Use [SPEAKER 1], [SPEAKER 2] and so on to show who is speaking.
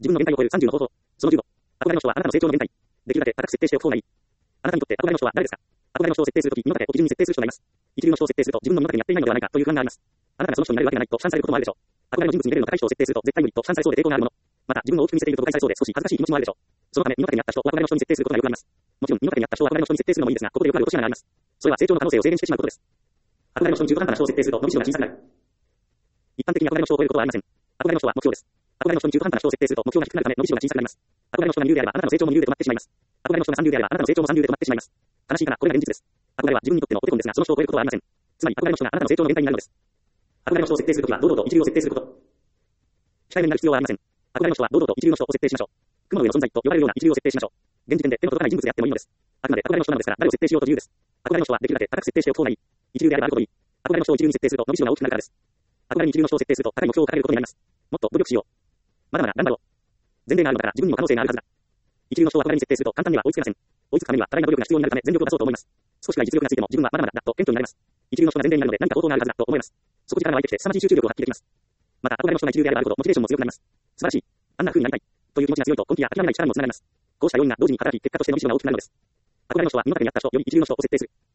[SPEAKER 1] 自分の限界を超える30の方法。その15。憧れの人はあなたの成長の限界。できるだけ高く設定しておく方がいい。あなたにとって憧れの人は誰ですか？憧れの人を設定するとき、身の丈を基準に設定する人がいます。一流の人を設定すると自分の身の丈に合っていないのではないかという不安があります。あなたがその人になるわけがないと批判されることもあるでしょう。憧れの人物にレベルの高い人を設定すると絶対無理と批判されそうで抵抗があるもの。また自分を大きく見せていると誤解されそうで少し恥ずかしい気持ちもあるでしょう。そのため身の丈に合った人を憧れの人に設定することがよくあります。もちろん身の丈に合った人を憧れの人に設定するのもいいですが、ここでよくある落とし穴があります。それは成長の可能性を制限してしまうことです。憧れの人に中途半端な人を設定すると伸びしろが小さくなる。一般的に憧れの人を超えることはありません。憧れの人は目標です。憧れの人に中途半端な人を設定すると目標が低くなるため伸びしろが小さくなります。憧れの人が二流であればあなたの成長も二流で止まってしまいます。憧れの人が三流であればあなたの成長も三流で止まってしまいます。悲しいかな、これが現実です。憧れは自分にとってのお手本ですが、その人を超えることはありません。つまり憧れの人があなたの成長の限界になるのです。憧れの人を設定するときは堂々と一流を設定すること。控えめになる必要はありません。憧れの人は堂々と一流の人を設定しましょう。雲の上の存在と呼ばれるような一流を設定しましょう。現時点で手の届かない人物であってもいいのです。あくまで憧れの人なのですから誰を設定しようと自由です。憧れの人はできるだけ高く設定しておく方がいい。一流であればあるほどいい。憧れの人を一流に設定すると伸びしろが大きくなるからです。憧れに一流の人を設定すると高い目標を掲げることになります。もっと努力しよう。まだまだ頑張ろう。前例があるのだから自分にも可能性があるはずだ。一流の人を憧れに設定すると簡単には追いつけません。追いつくためには多大な努力が必要になるため全力を出そうと思います。少しが実力がついても自分はまだまだだと謙虚になります。一流の人が前例になるので何か応答があるはずだと思います。そこ力が湧いてきて凄まじい集中力を発揮できます。また憧れの人が一流であればあるほどモチベーションも強くなります。素晴らしい。あんな風になりたい。という気持ちが強いと根気や諦めない力にもつながります。こうした要因が同時に働き結果として伸びしろが大きくなるのです。憧れの人は身の丈に合った人より一流の人を設定する。